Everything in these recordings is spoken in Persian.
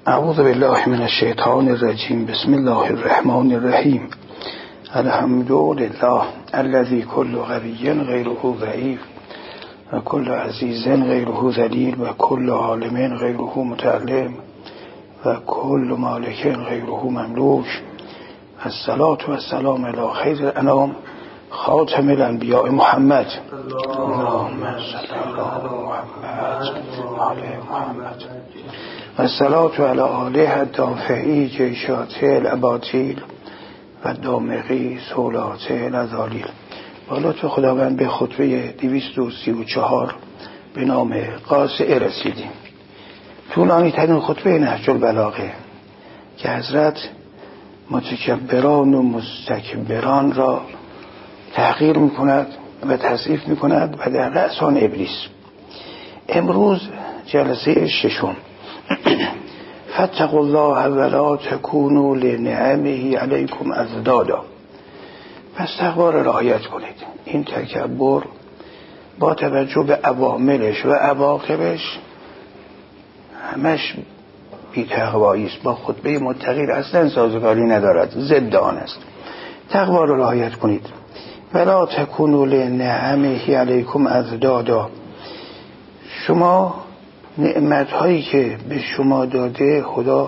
اعوذ بالله من الشیطان الرجیم. بسم الله الرحمن الرحیم. الحمد لله الذی کل قوی غیره ضعیف و کل عزیز غیره ذلیل و کل عالم غیره متعلم و کل مالک غیره مملوک. الصلاة و السلام علی خیر الانام خاتم الانبیاء محمد. اللهم صل علی محمد و آل محمد. و الصلاة علی آله الدافعی جیشات الاباطیل و دامغی سولات الازالیل. بالا تو خداوند به خطبه 234 به نام قاصعه رسیدیم. طولانی ترین خطبه نهج البلاغه که حضرت متکبران و مستکبران را تحقیر میکند و تضعیف میکند و در رأس آن ابلیس. امروز جلسه ششم. فاتقوا الله ولا تکونوا لنعمه علیکم اضدادا. پس تقوا را رعایت کنید. این تکبر با توجه به عواملش و عواقبش همش بی تقوایی است. با خطبه متقی اصلا سازگاری ندارد، ضد آن است. تقوا را رعایت کنید. ولا تکونوا لنعمه علیکم اضدادا. شما نعمت‌هایی که به شما داده خدا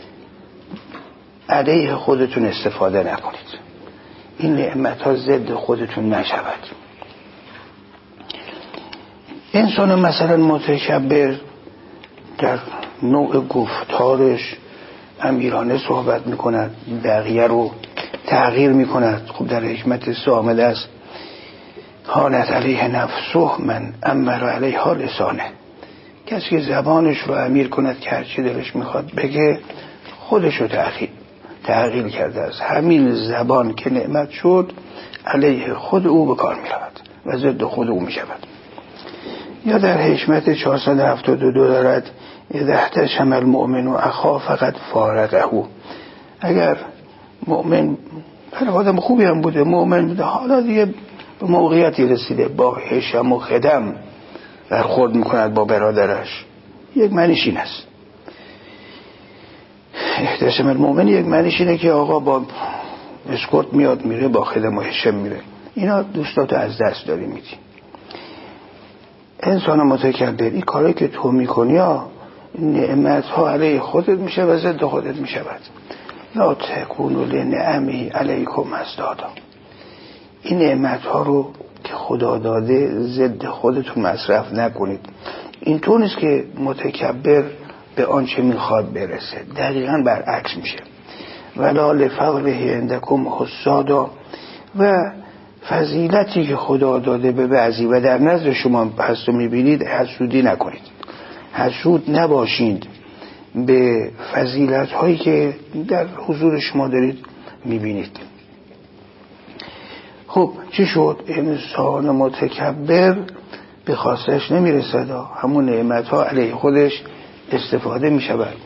علیه خودتون استفاده نکنید. این نعمت‌ها ضد خودتون نشود. انسان مثلا متکبر در نوع گفتارش امیرانه صحبت می‌کند، بقیه رو تغییر می‌کند. خب در حکمت آمده است حالت علیه نفسه من امر علیها لسانه. کسی که زبانش رو امیر کند که هرچی دلش میخواد بگه خودش رو تغییر کرده است. همین زبان که نعمت شد علیه خود او به کار میرود و ضد خود او میشود. یا در حکمت 472 دارد اذا احتشم المؤمن اخاه فقد فارقه. اگر مؤمن آدم خوبی هم بوده، مؤمن بوده، حالا دیگه به موقعیتی رسیده با هشم و خدم برخورد میکند با برادرش، یک معنیش این است. احتشام المؤمن یک معنیش اینه که آقا با اسکورت میاد میره، با خدم و هشم میره. اینا دوستاتو از دست داری میدی. انسان متکبر این کاری که تو میکنی نعمت ها علیه خودت میشه و ضد خودت میشود. لا تکونوا لنعمه علیکم اضدادا. این نعمت ها رو که خدا داده ضد خودتون مصرف نکنید. این طور نیست که متکبر به آنچه میخواد برسه، دقیقاً برعکس میشه. ولا لفضله عندکم حسادا. و فضیلتی که خدا داده به بعضی و در نظر شما هست و میبینید حسودی نکنید. حسود نباشید به فضیلت هایی که در حضور شما دارید میبینید. خب چی شد؟ انسان متکبر به خواستش نمیرسد، همون نعمت ها علیه خودش استفاده میشود.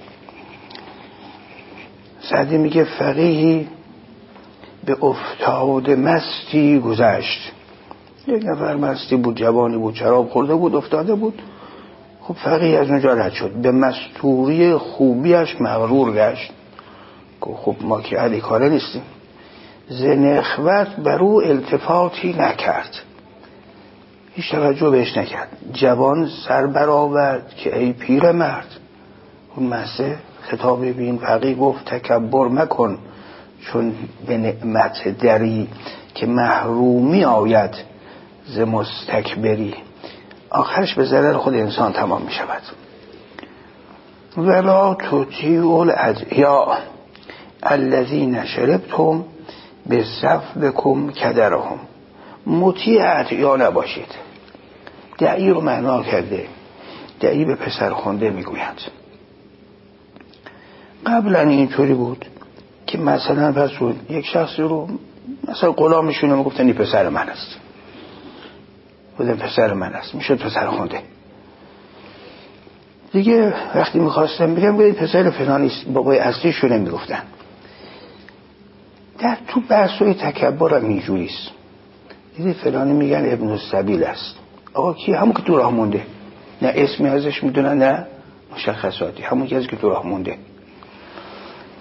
سعدی میگه فقیهی به افتاد مستی گذشت. یک نفر مستی بود، جوانی بود، شراب خورده بود، افتاده بود. خب فقیه از اونجا رد شد، به مستوری خوبیش مغرور گشت. خب ما که علی کاره نیستیم. ز نخوت بر او التفاتی نکرد، هیچ توجه بهش نکرد. جوان سر برآورد که ای پیر مرد. اون مسه خطاب بین فقیه گفت تکبر مکن چون به نعمت دری که محرومی آید ز مستکبری. آخرش به ضرر خود انسان تمام می شود. ولا تطیعوا الادعیاء الذین شربتم به صفدکم کدرهم. مطیع ادعیا نباشید. دعی رو معنا کرده، دعی به پسر خونده میگویند. قبلا اینطوری بود که مثلا پس یک شخصی رو مثلا غلامشون میگفتن این پسر من است، بودن پسر من است، میشد پسر خونده. دیگه وقتی میخواستم بگم باید پسر فلانی بابای اصلیشو نمیگفتن. در تو بحثای تکبر هم اینجوریست. دیدی فلانی میگن ابن السبیل است. آقا کی؟ همون که تو راه مونده. نه اسمی ازش میدونن نه مشخصاتی، همون کسی که تو راه مونده.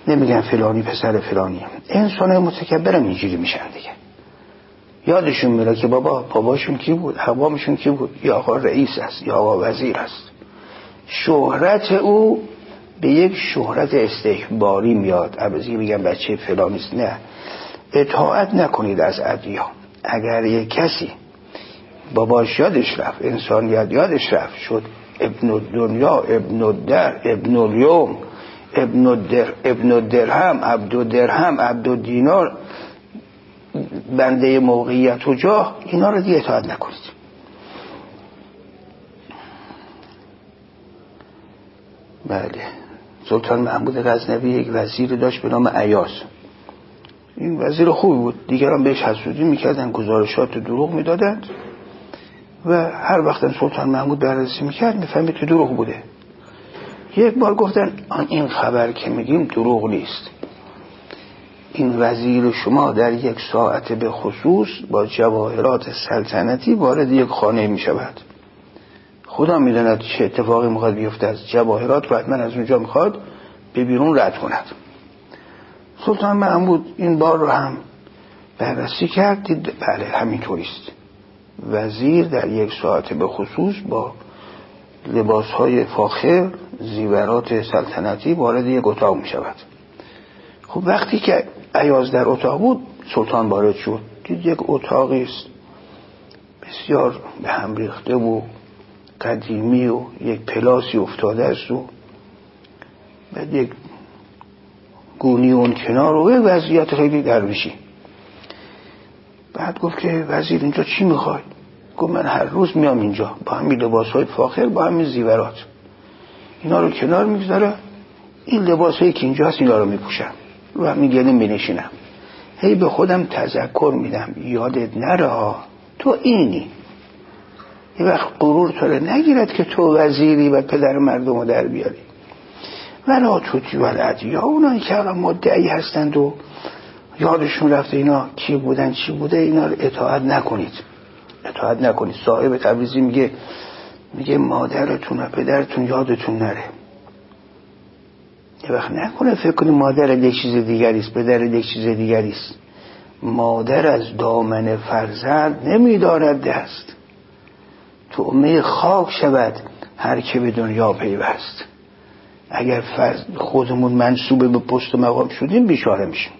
نمیگن فلانی پسر فلانی. انسان متکبرم اینجوری میشن دیگه. یادشون میره که باباشون کی بود، عوامشون کی بود، یا آقا رئیس است یا آقا وزیر است. شهرت او به یک شهرت استکباری میاد. عوضی میگن بچه فلانیست. نه، اطاعت نکنید از ادعیا. اگر یک کسی باباش یادش رفت، انسانیت یادش رفت، شد ابن الدنیا، ابن الدر، ابن الیوم، ابن الدرهم، عبد الدرهم، عبد الدینار، بنده موقعیت و جاه، اینا رو دیگه اطاعت نکنید. بله، سلطان محمود غزنوی یک وزیر داشت به نام ایاز. این وزیر خوبی بود، دیگران بهش حسودی میکردن، گزارشات دروغ میدادند و هر وقت سلطان محمود بررسی میکرد میفهمید که دروغ بوده. یک بار گفتن این خبر که میگیم دروغ نیست، این وزیر شما در یک ساعت به خصوص با جواهرات سلطنتی وارد یک خانه میشود. خدا میداند چه اتفاقی میخواد بیفته، از جواهرات رو حتما از اونجا میخواد به بیرون رد کند. سلطان محمود این بار رو هم بررسی کرد، دید بله همینطوریست. وزیر در یک ساعت به خصوص با لباسهای فاخر، زیورات سلطنتی وارد یک اتاق می شود. خب وقتی که ایاز در اتاق بود، سلطان وارد شد، دید یک اتاقی است بسیار به هم ریخته و قدیمی و یک پلاسی افتاده است و بعد یک گونی اون کنار و یک وضعیت خیلی درویشی. بعد گفت که وزیر اینجا چی میخوای؟ گفت من هر روز میام اینجا با همین لباسهای فاخر، با همین زیورات، اینا رو کنار میگذارم، این لباسهایی که اینجا هست اینا رو میپوشم، رو همین گلیم بنشینم، هی به خودم تذکر میدم یادت نره تو اینی. یه وقت غرور تو رو نگیرد که تو وزیری و پدر مردم رو در بیاری. ولا توتی ولدیا، اونایی که مدعی هستند و یادشون رفته اینا کی بودن چی بوده، اینا رو اطاعت نکنید. اطاعت نکنید. صاحب تبریزی میگه مادرتون و پدرتون یادتون نره. یه وقت نکنه فکر کنی مادر یک چیز دیگری است، پدر یک چیز دیگری است. مادر از دامن فرزند نمیدارد دست، طعمه خاک شود هر که به دنیا پیوست. اگر خودمون منسوب به پست و مقام شدیم بیچاره میشیم.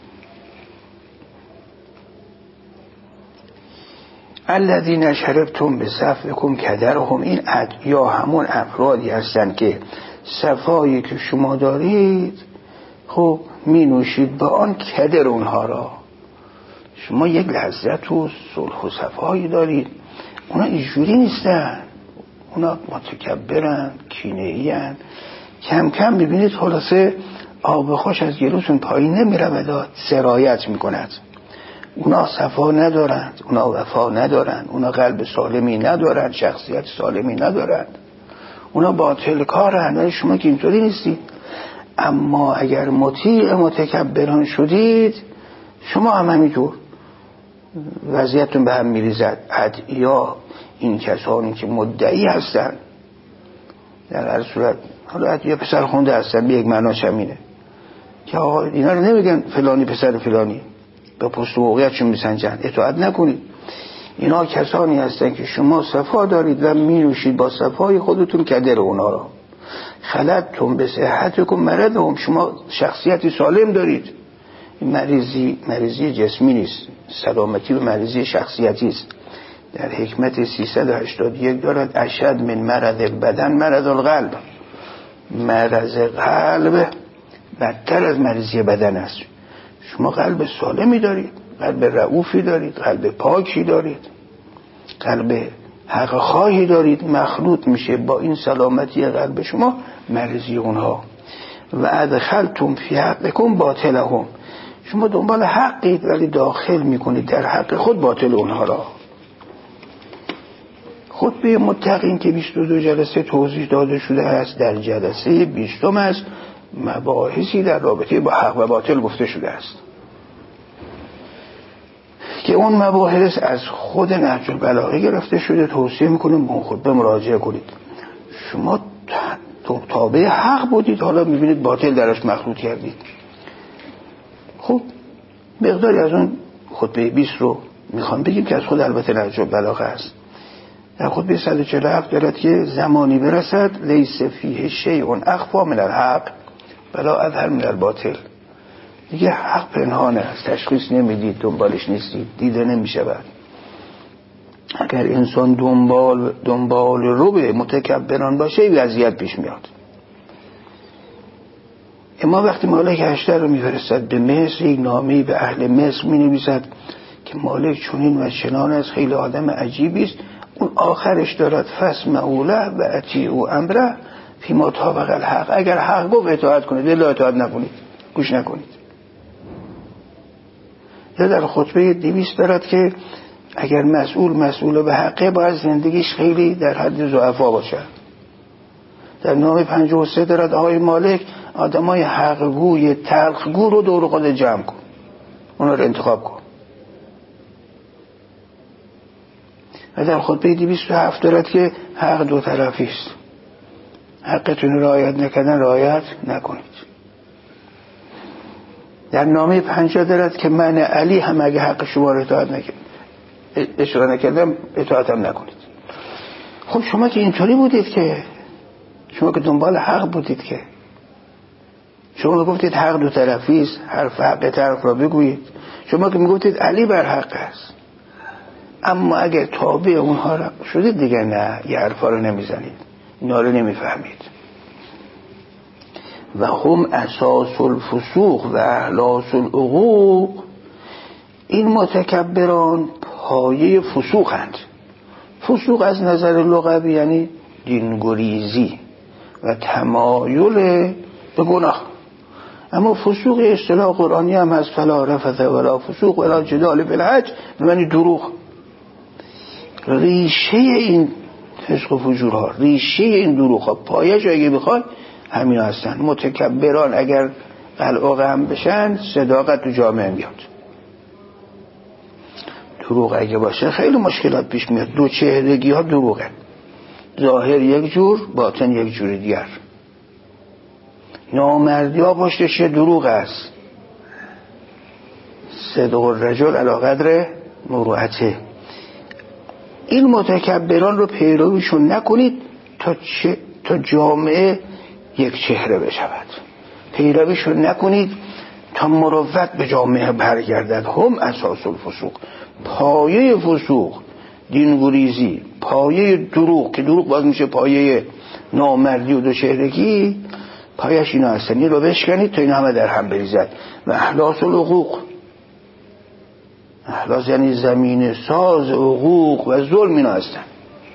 الذین شربتم بصفوکم کدرهم، این یا همون افرادی هستند که صفایی که شما دارید خب می نوشید با آن کدر اونها را. شما یک لذت و صلح و صفایی دارید، اونا اینجوری نیستن، اونا متکبرن، کینه‌این. کم کم ببینید خلاصه آب خوش از گلوشون پایین نمیرود، سرایت میکند. اونا صفا ندارند، اونا وفا ندارند، اونا قلب سالمی ندارند، شخصیت سالمی ندارند، اونا باطل کارند. ولی شما که اینطوری نیستید. اما اگر مطیع متکبران شدید، شما هم همینطور وضعیتون به هم میریزد. ادعیا، این کسانی که مدعی هستند، در هر صورت حالا ادعیا پسر خونده هستن، به یک معناش همینه که آقا اینا رو نمیگن فلانی پسر فلانی، به پست و موقعیتشون میسنجن. اطاعت نکنید. اینا کسانی هستن که شما صفا دارید و می با صفای خودتون کدر اونا را. خلطتم به صحتکم مرضهم، شما شخصیتی سالم دارید. این مریضی جسمی نیست، سلامتی و مریضی شخصیتی است. در حکمت 381 دارد اشد من مرض البدن مرض القلب. مرض قلب بدتر از مریضی بدن است. شما قلب سالمی دارید، قلب رؤوفی دارید، قلب پاکی دارید، قلب حق خواهی دارید، مخلوط میشه با این سلامتی قلب شما مریضی اونها. و ادخلتم فی حقکم باطلهم، شما دنبال حقید ولی داخل میکنید در حق خود باطل اونها را. خطبه متقین که 22 جلسه توضیح داده شده است، در جلسه 20 است مباحثی در رابطه با حق و باطل گفته شده است که اون مباحث از خود نهج البلاغه گرفته شده. توصیه میکنیم به اون خطبه مراجعه کنید. شما تابع حق بودید، حالا میبینید باطل درش مخلوط کردید. خب مقداری از اون خطبه 20 رو میخوام بگیم که از خود البته نهج البلاغه است. در خطبه 147 دارد که زمانی برسد لیس فیه شیء اخفی من الحق ولا اظهر من الباطل. دیگه حق پنهانه است، تشخیص نمیدید، دنبالش نیستید، دیده نمیشود. اگر انسان دنبال رو به متکبران باشه وضعیت پیش میاد. اما وقتی مالک اشتر رو میفرستد به مصر، یک نامه‌ای به اهل مصر مینویسد که مالک چنین و چنان است، خیلی آدم عجیبی است. اون آخرش دارد فاسمعوا له و اطیعوا امره فیما طابق الحق. اگر حق گفت اطاعت کنید، الا اطاعت نکنید، گوش نکنید. یا در خطبه 200 دارد که اگر مسئول به حقه باید زندگیش خیلی در حد ضعفا باشد. در نامه 53 دارد آقای مالک آدمای حقگوی تلخگو رو دور خود جمع کن، اونا رو انتخاب کن. و در خطبه 207 دارد که حق دو طرفی است، حقتون رعایت نکردن رعایت نکنید. در نامه 50 دارد که من علی هم اگه حق شما رو اشاره نکردم اطاعتم نکنید. خب شما که اینطوری بودید، که شما که دنبال حق بودید، که شما گفتید حق دو طرفی است، حرف حق طرف را بگویید، شما که میگفتید علی بر حق است، اما اگر تابع اونها را شدید دیگه نه، یه حرفا رو نمیزنید، اینا رو نمیفهمید. و هم اساس الفسوق و احلاس العقوق. این متکبران پایه فسوقند. فسوق از نظر لغوی یعنی دینگریزی و تمایل به گناه، اما فسوق اصطلاح قرآنی هم هست، فلا رفث ولا فسوق ولا جدال فی الحج، به معنی دروغ. ریشه این فسق و فجورها، ریشه این دروغ ها، پایش اگه بخوای همین هستن. متکبران اگر قلعه هم بشن صداقت تو جامعه میاد. دروغ اگه باشه خیلی مشکلات پیش میاد. دو چهرگی ها دروغن، ظاهر یک جور باطن یک جور دیگر. نامردی ها پشتش دروغ است. صدق الرجل علی قدر مروءته. این متکبران رو پیرویشون نکنید تا جامعه یک چهره بشود. پیرویشون نکنید تا مروت به جامعه برگردد. هم اساس الفسوق، پایه فسوق دینگریزی، پایه دروغ، که دروغ باز میشه پایه نامردی و دو چهرگی، پایش اینا هستن. این رو بشکنید تا این همه در هم بریزد. و احلاس الحقوق، احلاس یعنی زمین ساز حقوق و ظلم اینا هستن.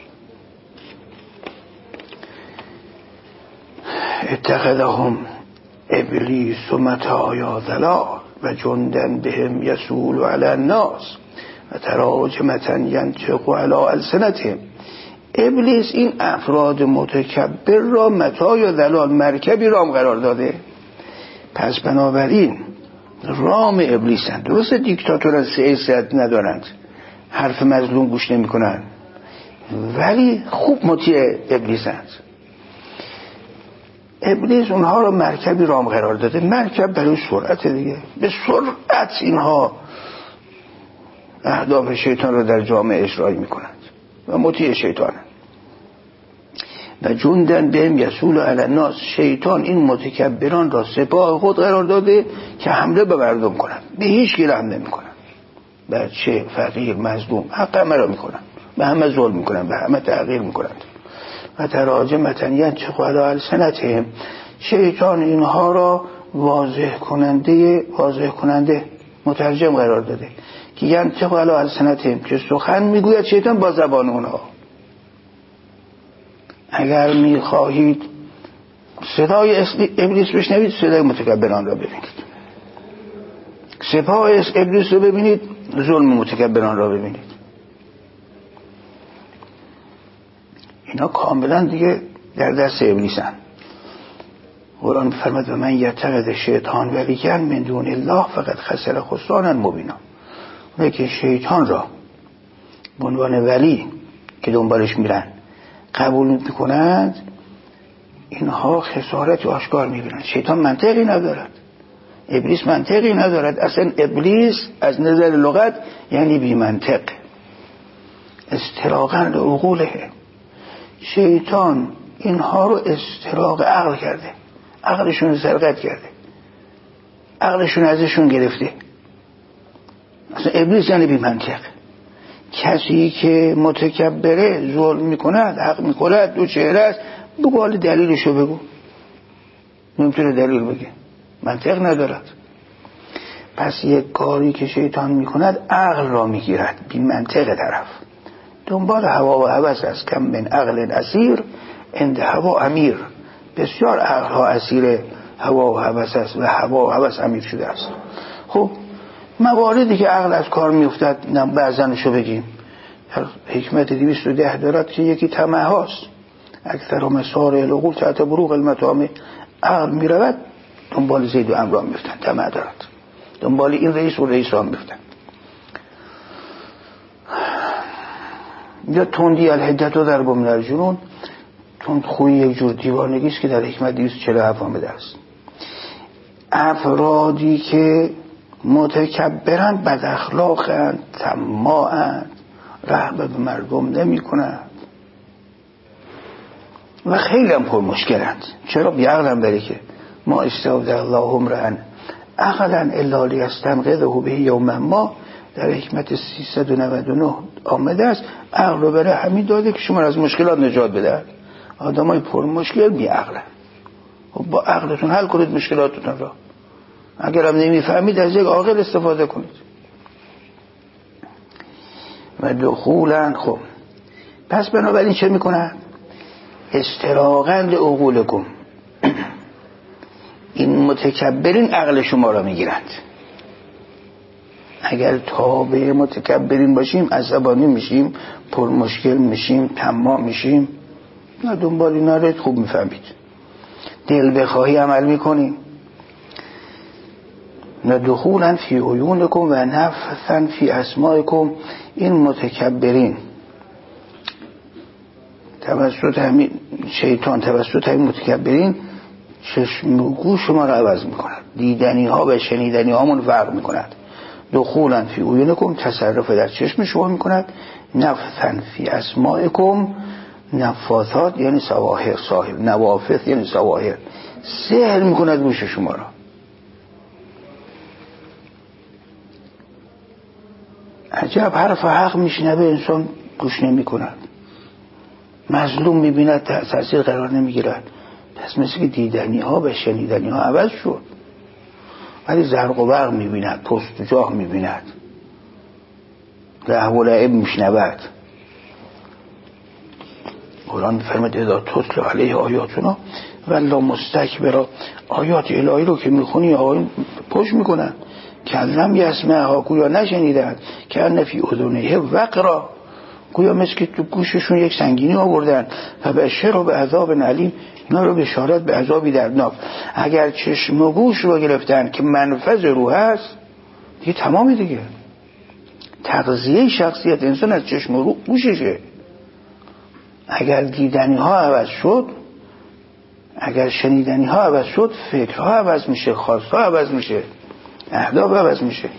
اتخذهم ابلیس متاعا ضلال و جندن بهم یسول علی الناس و تراجمة ینطق علی السنتهم. ابلیس این افراد متکبر را متاع یا ضلال، مرکبی رام قرار داده. پس بنابراین رام ابلیسند. درست دیکتاتور سیاست ندارند، حرف مظلوم گوش نمی کنند، ولی خوب مطیع ابلیسند. ابلیس اونها را مرکبی رام قرار داده. مرکب برای سرعت دیگه، به سرعت اینها اهداف شیطان را در جامعه اجرایی میکنند و مطیع شیطانند. و جندن بهم یسول علی الناس. شیطان این متکبران را سپاه خود قرار داده که حمله به مردم کنند، به هیچ کی رحم نمیکنند. بچه، فقیر، مظلوم، حق همه را میکنند، به همه ظلم میکنند، به همه تحقیر میکنند. و تراجمة ینطق علی السنتهم. شیطان اینها را واضح کننده مترجم قرار داده که ینطق علی السنتهم، که سخن میگوید شیطان با زبان اونها. اگر میخواهید صدای ابلیس بشنوید، صدای متکبران را ببینید. سپاه ابلیس رو ببینید، ظلم متکبران را ببینید. اینا کاملا دیگه در دست ابلیسن. قرآن فرمود و من یتخذ شیطان ولیًا من دون الله فقد خسر خسرانا مبینا. اونه که شیطان را به عنوان ولی که دنبالش میرن قبول میکنند، اینها خسارت آشکار میبینند. شیطان منطقی ندارد. ابلیس منطقی ندارد. اصلا ابلیس از نظر لغت یعنی بی منطق، استراقاً لعقوله. شیطان اینها رو استراق عقل کرده، عقلشون رو سرقت کرده، عقلشون ازشون گرفته. اصلا ابلیس یعنی بی منطق. کسی که متکبره، ظلم میکند، حق میکند، دو چهره است، بگو حال دلیلشو بگو. نمیتونه دلیل بگه، منطق ندارد. پس یک کاری که شیطان میکند عقل را میگیرد، بی منطق طرف دنبال هوا و هوس است. کم من عقل اسیر عند هوا امیر. بسیار عقل ها اسیر هوا و هوس است و هوا و هوس امیر شده است. خب مواردی که عقل از کار میافتد بعضنشو بگیم. حکمت 210 دارد که یکی طمع هاست. اکثر مسار العقول تحت بروغ المطامع. عقل میرود دنبال زید و عمرو میفتن، طمع دارد، دنبال این رئیس و رئیس را میفتن. یا تندی الحدت و در من الجنون. تند خوی یک جور دیوانگی است که در حکمت 247 آمده است. افرادی که متکبرند بد اخلاقند، طماعند، رحم به مردم نمی کنند و خیلی هم پر مشکلند. چرا؟ بیعقل هم داره که ما استودع الله امرا عقلا الا لیستنقذه به یوم ما. در حکمت 399 آمده است. عقل رو برای همین داده که شما از مشکلات نجات بده. آدمای پر مشکل بیعقلن. خب با عقلتون حل کنید مشکلاتتون را. اگر هم نمیفهمید از یک عاقل استفاده کنید. و دخولا. خب پس بنابراین چه میکنن؟ استراقاً لعقولکم. این متکبرین عقل شما را میگیرند. اگر تابع متکبرین باشیم عصبانی میشیم، پر مشکل میشیم، طماع میشیم. نه دنبال اینا رو خوب میفهمید. دل بخواهی عمل میکنیم. نه دخولا فی عیونکم و نفثا فی اسماءکم. این متکبرین توسط همین شیطان، توسط همین متکبرین چشم و گوش شما را عوض میکند، دیدنی ها و شنیدنی هامون فرق میکند. دخولا فی عیونکم، تصرف در چشم شما میکند. نفثا فی اسماءکم، نفاثات یعنی سواحر، صاحب نوافث یعنی سواحر، سحر میکند گوش شما را. عجب حرف حق میشنوه انسان گوش نمی کند، مظلوم میبیند تأثیر قرار نمیگیرد. پس مثل که دیدنی ها و شنیدنی ها عوض شد. ولی زرق و برق میبیند، پست و جاه میبیند، لهو و لعب میشنود. قرآن فرمود اذا تتلی علیه آیاتنا ولا مستکبرا. آیات الهی رو که میخونی آقایون پشت میکنن، کلم یسمعها، گویا نشنیدند، که ان فی اذنیه وقرا، گویا مثل که تو گوششون یک سنگینی آوردن. و بشر و به عذاب علیم، اینا رو بشارت به عذابی دردناک. اگر چشم و گوش رو گرفتن که منفذ روح هست، دیگه تمامی دیگه. تغذیه شخصیت انسان از چشم و گوششه. اگر دیدنی ها عوض شد، اگر شنیدنی ها عوض شد، فکرها عوض میشه، خواستها عوض میشه، اهداف عوض میشه.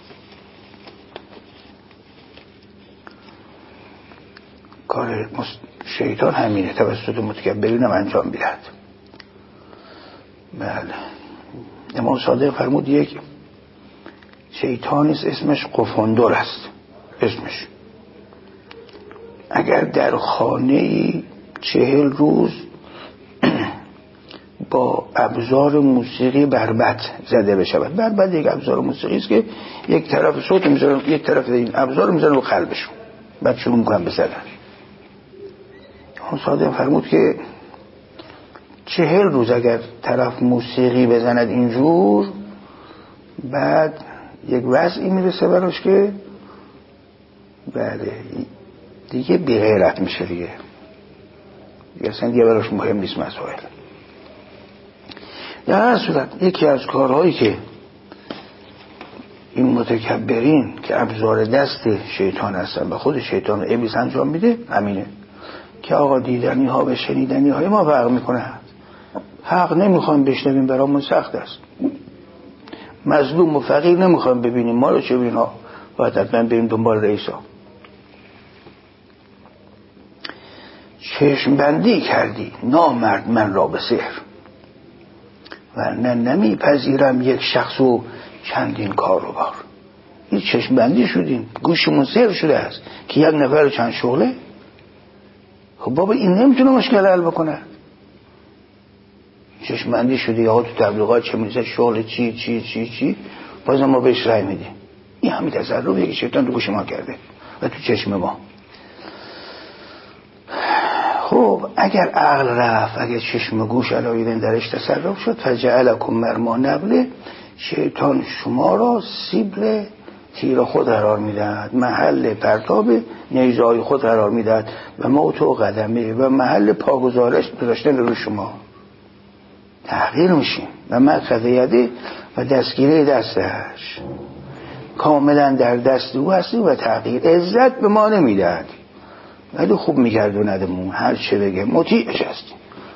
کار شیطان همینه، توسط متکبرین هم انجام میدهد. بله. امام صادق فرمود یک شیطانیست اسمش قفندر است. اسمش اگر در خانه‌ای 40 روز با ابزار موسیقی بربط زده بشود. بربط یک ابزار موسیقی است که یک طرف صوت میذارن، یک طرف این ابزار میذارن رو قلبشون، بعد شروع میکنن بزدن. اون صادق فرمود که 40 روز اگر طرف موسیقی بزند اینجور، بعد یک وضعی میرسه براش که بله دیگه بی‌غیرت میشه دیگه اصلا دیگه براش مهم نیست مسائل. در هر صورت یکی از کارهایی که این متکبرین که ابزار دست شیطان هستن و خود شیطان و ابلیس انجام میده همینه که آقا دیدنی ها و شنیدنی های ما فرق میکنه. حق نمیخوام بشنویم، برامون سخت است. مظلوم و فقیر نمیخوام ببینیم، ما رو چه ببینیم ها، باید حتما بریم دنبال رئیسا. چشم بندی کردی نامرد من را به سحر، و نه نمیپذیرم یک شخص و چندین کار و بار. این چشم بندی شدیم، گوشمون سحر شده است که یک نفر چند شغله. خب بابا این نمیتونه مشکل حل بکنه. چشم بندی شده یا تو تبلیغات چه میشه شغل چی چی چی چی، بازم ما بهش رای میدیم. این همین تصرفیه که شیطان تو گوش ما کرده و تو چشم ما. خب اگر عقل رفت، اگر چشم و گوش علایدن درش تصرف شد، فجعلکم مرما نبله، شیطان شما را سیبل تیر خود قرار میدهد، محل پرتاب نیزهای خود قرار میدهد و موت و قدمه و محل پاگذارش گذاشتن رو شما. تغییر میشیم و مأخذ یده و دستگیره دستش کاملا در دست او هستی و تغییر عزت به ما نمیدهد، ولی خوب میگردوندمون، هر چه بگه مطیعش هستیم.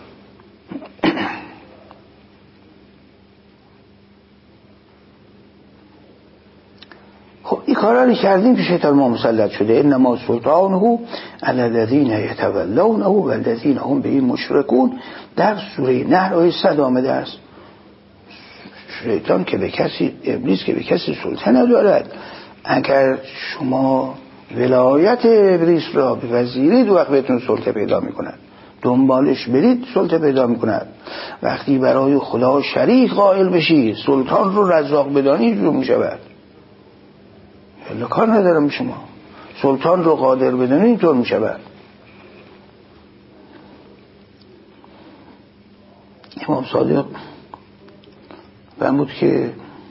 خب این کارا رو کردیم که شیطان ما مسلط شده. انما سلطانه علی الذین یتولونه و الذین هم به مشرکون. در سوره نحل آیه 100 آمده است. شیطان که به کسی، ابلیس که به کسی سلطه ندارد. اگر شما ولایت ابلیس را بپذیرید وقت بهتون سلطه پیدا میکند، دنبالش برید سلطه پیدا میکند. وقتی برای خدا شریک قائل بشید، سلطان رو رزاق بدانید رو میشود. الا کار ندارم شما، سلطان رو قادر بدانید اینطور میشود. امام صادق فرمود که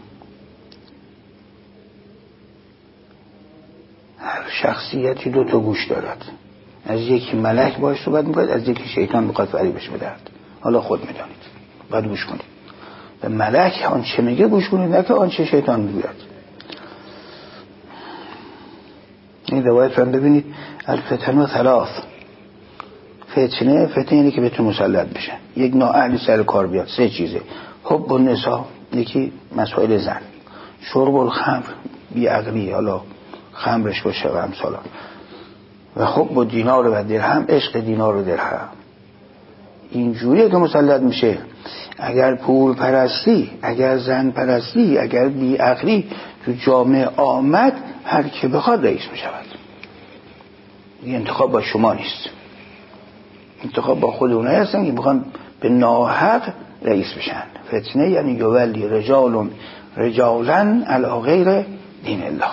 هر شخصیتی 2 تا گوش دارد، از یکی ملک باش صحبت میکنه، از یکی شیطان میخواد فریبش بدهد. حالا خود میدانید، باید گوش کنید. به ملک آنچه میگه گوش کنید، نه که آنچه شیطان میگوید. این روایت رو ببینید، الفتنه 3. فتنه اینه که بهتون مسلط بشه، یک نااهلی سر کار بیاد. 3 چیزه: حب النساء، یکی مسائل زن، شرب الخمر، بیعقلی، حالا خمرش باشه و امثالا، و حب و دینار و درهم، عشق دینار و درهم. اینجوریه که مسلط میشه. اگر پول پرستی، اگر زن پرستی، اگر بیعقلی تو جامعه آمد، هر که بخواد رئیس میشود. این انتخاب با شما نیست، انتخاب با خود اونایی هستن که بخوان به ناحق رئیس بشن. فتنه یعنی یولی رجالا علی غیر دین الله.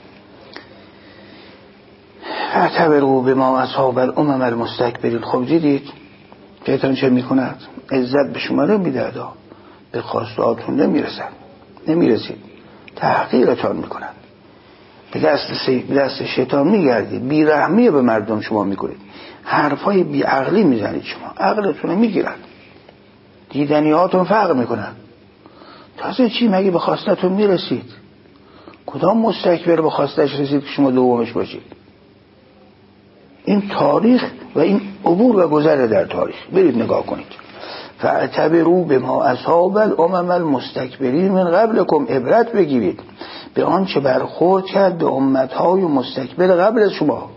اعتبروا بما اصاب الامم المستکبرین. خب دیدید شیطان چه میکند؟ عزت به شما نمیدهد، به خواستهاتون نمیرسید، تحقیرتان میکنند، به دست شیطان میگردید، بیرحمی به مردم شما میکنید، حرفای بیعقلی میزنید، شما عقلتون میگیرن، دیدنیاتون فرق میکنن. تازه چی؟ مگه به خواستتون میرسید؟ کدام مستکبر به خواستش رسید که شما دومش باشید؟ این تاریخ و این عبور و گذر در تاریخ، برید نگاه کنید. فاعتبروا بما اصاب الامم المستکبرین من قبلکم. عبرت بگیرید به آنچه برخورد کرد به امتهای مستکبر قبل از شما.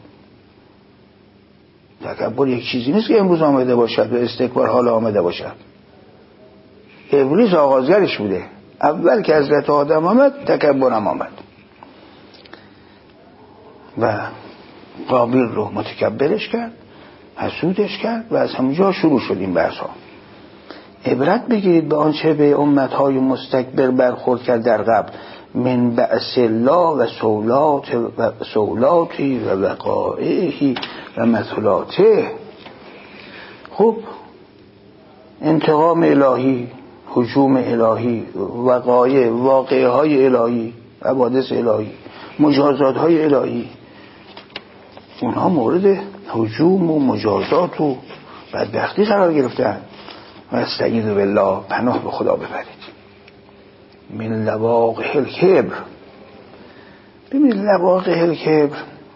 تکبر یک چیزی نیست که امروز آمده باشد و استکبار حال آمده باشد. ابلیس آغازگرش بوده. اول که حضرت آدم آمد تکبر هم آمد و قابیل رو متکبرش کرد، حسودش کرد و از همونجا شروع شد این بحث ها. عبرت بگیرید به آنچه به امتهای مستکبر برخورد کرد در قبل، من بأس الله و سولاتی و وقائعی و مثلاته. خب انتقام الهی، هجوم الهی، واقعه های الهی، حوادث الهی، مجازات های الهی، اونها مورد هجوم و مجازات و بدبختی قرار گرفتن. و استعیذ بالله، پناه به خدا ببرید. من لواقع الکبر. ببینید لواقع الکبر،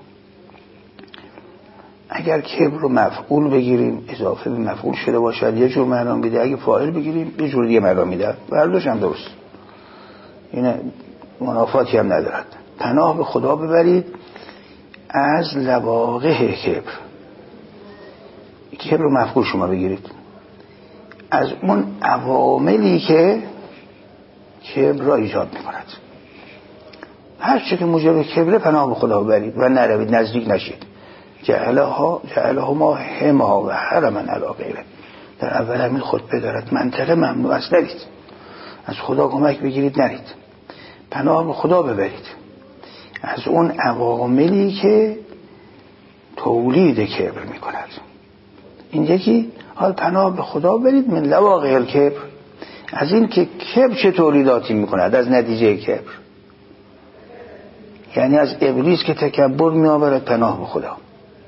اگر کبر رو مفعول بگیریم اضافه به مفعول شده باشد یه جور معنا میده، اگه فاعل بگیریم یه جور دیگه معنا میده. برداشت هم درست. این منافاتی هم ندارد. پناه به خدا ببرید از لواقع کبر. کبر رو مفعول شما بگیرید، از اون عواملی که کبر را ایجاد میکند. هر چه که موجب کبر پناه به خدا ببرید و نروید، نزدیک نشید. جعلهما حما و حرما علی غیره. در اول همین خطبه دارد منطقه ممنوع است نرید، از خدا کمک بگیرید نرید، پناه به خدا ببرید از اون عواملی که تولید کبر میکند. این یکی. حال پناه به خدا ببرید من لواقع الکبر، از این که کبر چه تولیداتی میکند، از نتیجه کبر، یعنی از ابلیس که تکبر میآورد پناه به خدا،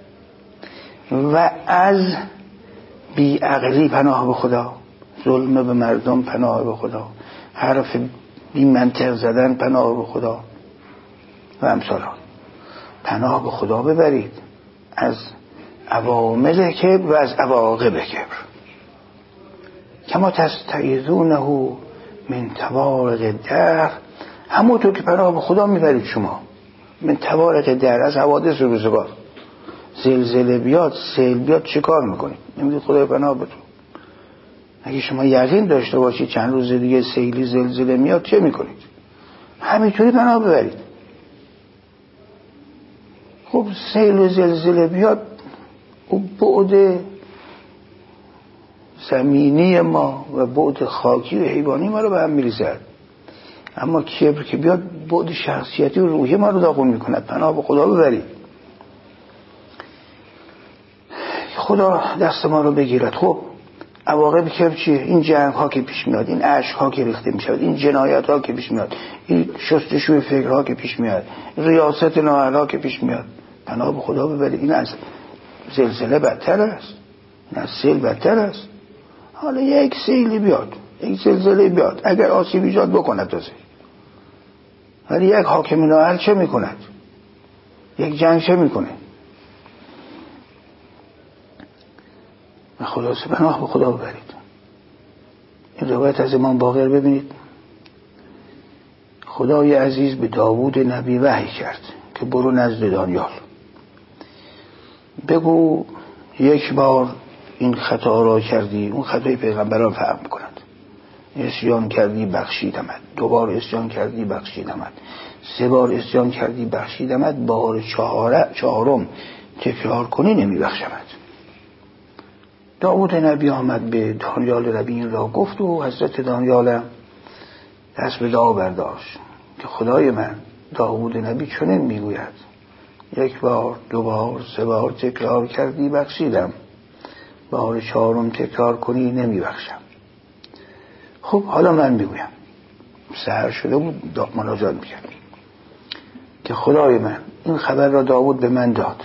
و از بیعقلی پناه به خدا، ظلم به مردم پناه به خدا، حرف بی منطق زدن پناه به خدا و امثال آن. پناه به خدا ببرید از عوامل کبر و از عواقب کبر. کما تستعیذونه من طوارق الدهر، همونطور که پناه به خدا میبرید شما من طوارق الدهر، از حوادث روزگار. زلزله بیاد، سیل بیاد، چه کار میکنید؟ نمیدید خدای پناه به تو. اگه شما یقین داشته باشید چند روز دیگه سیلی زلزله میاد چه میکنید؟ همینطوری پناه ببرید. خب سیل و زلزله بیاد و بعد زمینی ما و بعد خاکی و حیوانی ما رو به هم میریزد، اما کبر که بیاد بعد شخصیتی و روحی ما رو داغون میکند. پناه به خدا ببرید خدا دست ما رو بگیرد. خب عواقب کبر چیه؟ این جنگ ها که پیش میاد، این عشق ها که ریخته میشود، این جنایت ها که پیش میاد، این شستشوی فکرها که پیش میاد، ریاست نااهلا که پیش میاد. پناه به خدا ببرید. این از زلزله بدتر است، این از سیل بدتر است. حالا یک سیلی بیاد، یک زلزله بیاد، اگر آسیب ایجاد بکند تازه، ولی یک حاکم نااهل چه میکند؟ یک جنگ چه میکنه؟ خلاصه پناه به خدا ببرید. این روایت از امام باقر ببینید، خدای عزیز به داوود نبی وحی کرد که برو نزد دانیال بگو یک بار این خطا را کردی، اون خطای پیغمبران فرق میکند، عصیان کردی بخشیدمت، 2 بار عصیان کردی بخشیدمت، 3 بار عصیان کردی بخشیدمت، بار 4م تکرار کنی نمیبخشمت. داوود نبی آمد به دانیال نبی این را گفت و حضرت دانیال دست به دعا برداشت که خدای من داوود نبی چنین میگوید 1 بار 2 بار 3 بار تکرار کردی بخشیدم، بار 4م تکرار کنی نمیبخشم. خب حالا من میگویم. سحر شده بود مناجات میکرد که خدای من این خبر را داوود به من داد،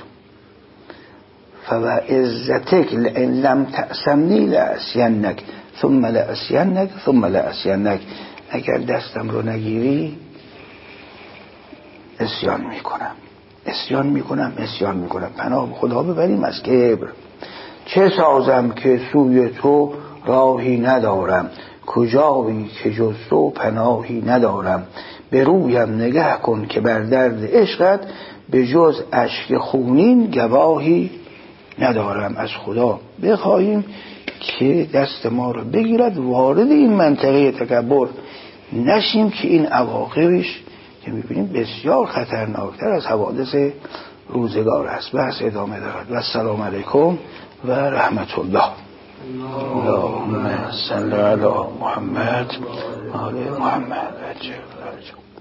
فوعزتک لئن لم تأسمنی لأسینک ثم لأسینک ثم لأسینک، اگر دستم رو نگیری عصیان میکنم. پناه به خدا ببریم از کبر. چه سازم که سوی تو راهی ندارم، کجایی که جز تو پناهی ندارم، به رویم نگه کن که بر درد عشقت به جز اشک خونین گواهی ندارم. از خدا بخواهیم که دست ما رو بگیرد، وارد این منطقه تکبر نشیم که این عواقبش که میبینیم بسیار خطرناکتر از حوادث روزگار است. بحث ادامه دارد. و السلام علیکم و رحمت الله. اللهم صل علی محمد و آل محمد.